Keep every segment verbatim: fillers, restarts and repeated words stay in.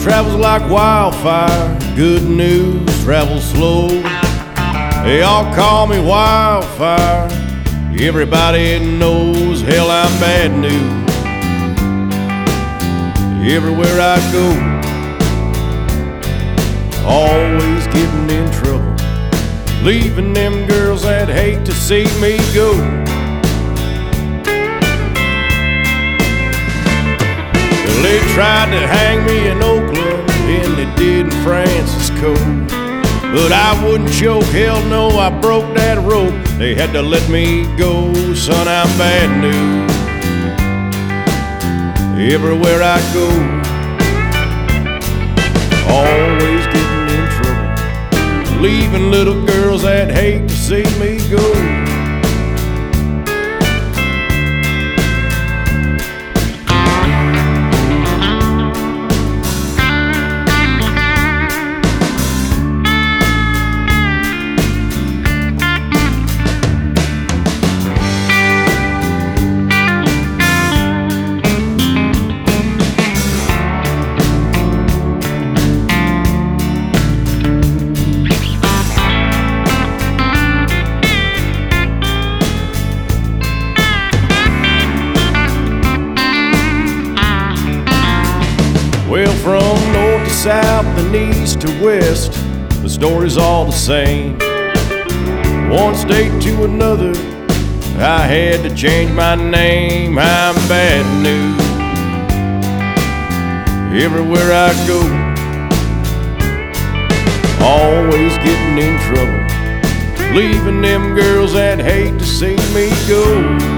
travels like wildfire. Good news travels slow. They all call me Wildfire. Everybody knows, hell, I'm bad news. Everywhere I go, always getting in trouble, leaving them girls that hate to see me go. Well, they tried to hang me in Oakland, and they did in Francisco, but I wouldn't choke, hell no, I broke that rope. They had to let me go, son, I'm bad news. Everywhere I go, always getting in trouble, leaving little girls that hate to see me go. Well, from north to south and east to west, the story's all the same. One state to another, I had to change my name. I'm bad news. Everywhere I go, always getting in trouble, leaving them girls that hate to see me go.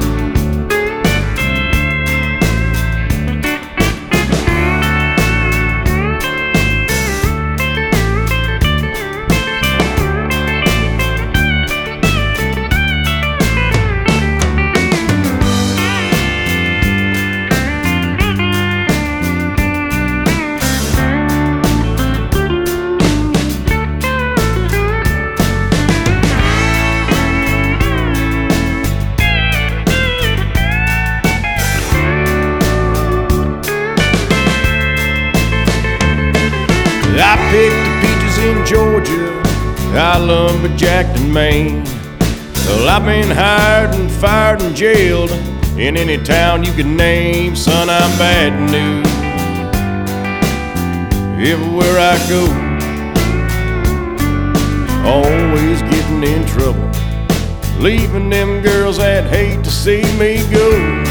I picked the peaches in Georgia, I lumberjacked in Maine. Well, I've been hired and fired and jailed in any town you can name. Son, I'm bad news. Everywhere I go, always getting in trouble, leaving them girls that hate to see me go.